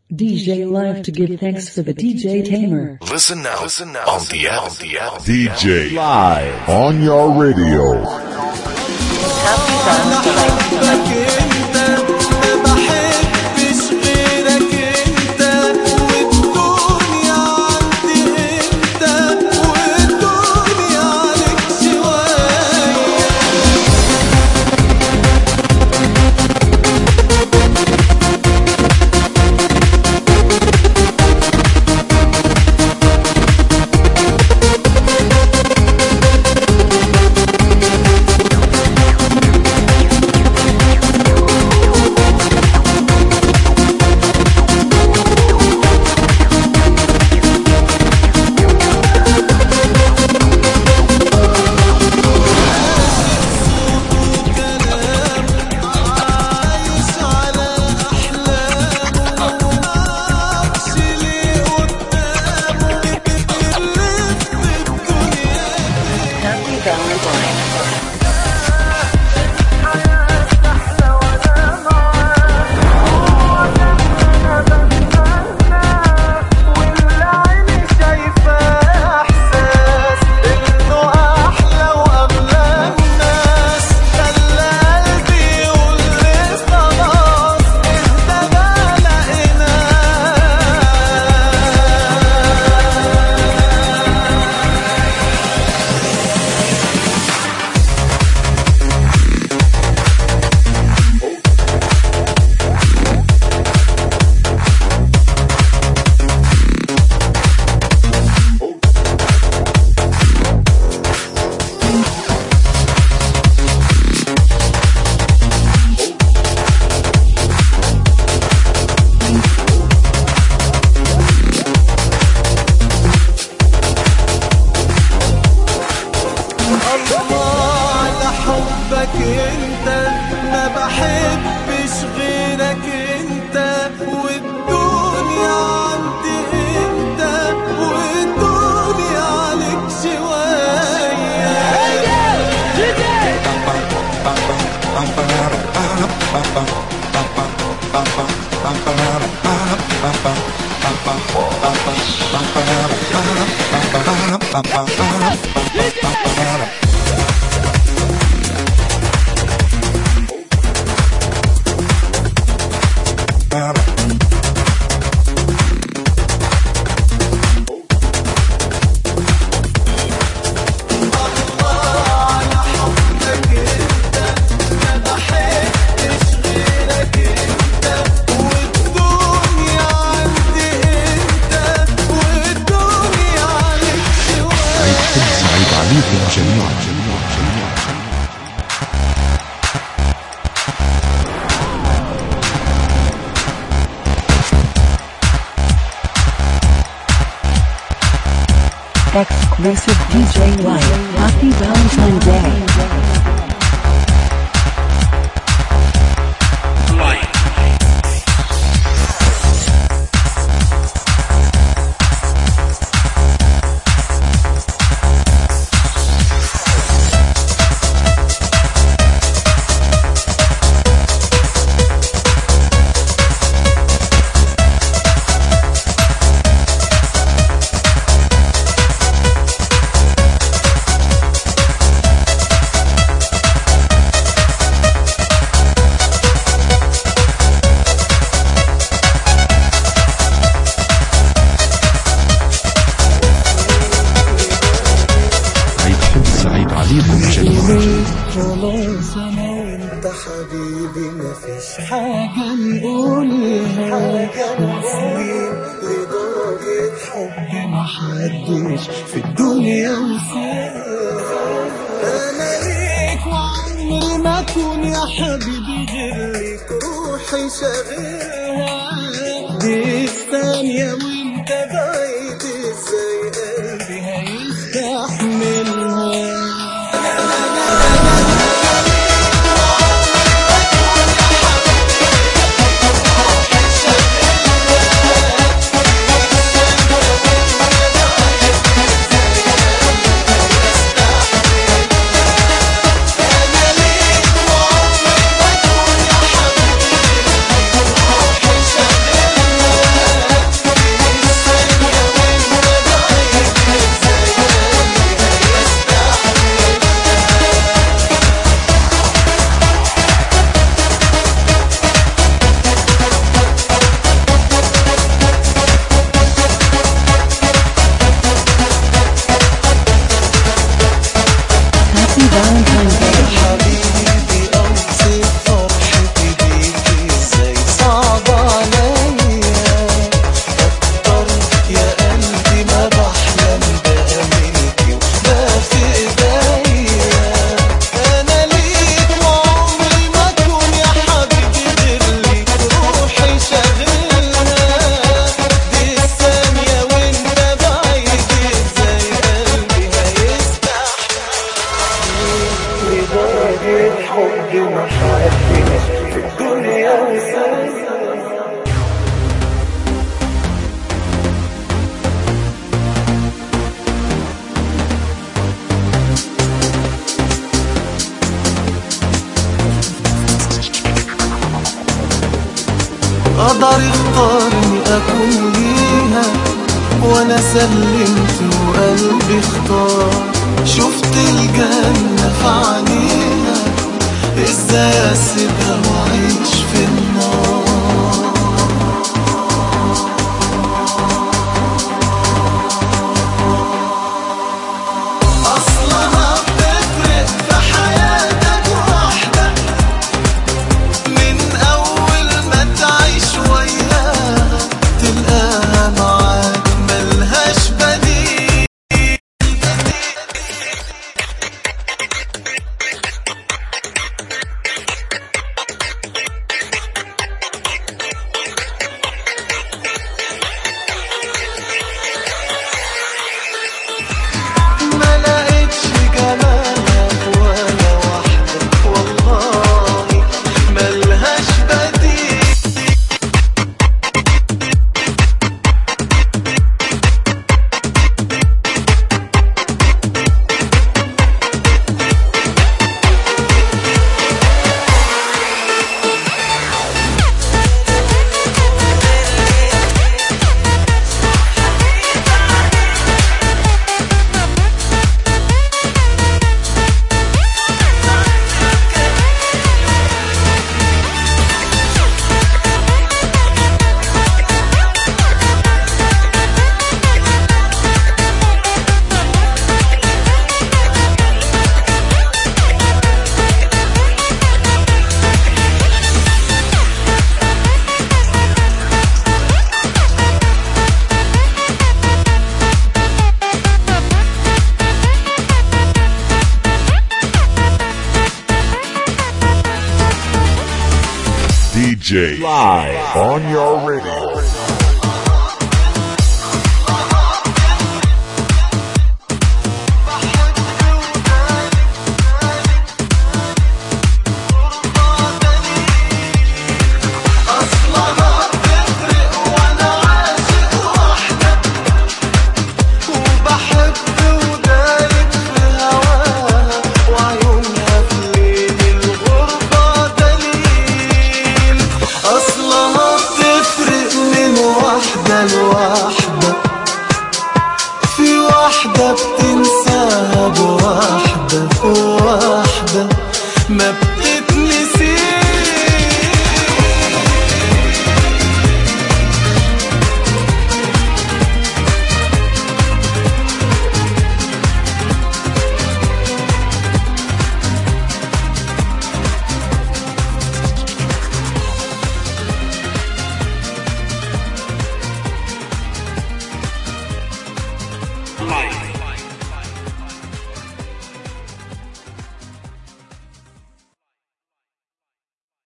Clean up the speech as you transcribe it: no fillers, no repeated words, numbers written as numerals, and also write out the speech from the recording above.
DJ Live to give thanks for the DJ Tamer. Listen now on the app. DJ Live on your radio. Exclusive DJ Live. Happy Valentine's Day. خلاص انا وانت حبيبي مفيش حاجة نقولها واصلين لدرجة حب محدش في الدنيا وصلها. انا ليك وعمري ما اكون يا حبيبي غير ليك، روحي شاغلها دي الثانية وانت بعيد، ازاي قلبي هيستحملها؟ قدر اختارني اكون ليها وانا سلمت وقلبي اختار. شفت الجنة في عينيها، ازاي اسيبها واعيش في النار؟ اصلها بتفرق في حياتك وحدك، من اول ما تعيش وياها تلقاها معاك ملهاش بديل. ما لقيتش جمالها ولا واحدة والله ملهاش بديل. DJ live on your radio. أصلها بتفرق وأنا عاشق وحدك، وبحب ودايب في هواها، وعيونها في ليل الغربة دليل. أصلها بتفرق من واحدة لواحدة،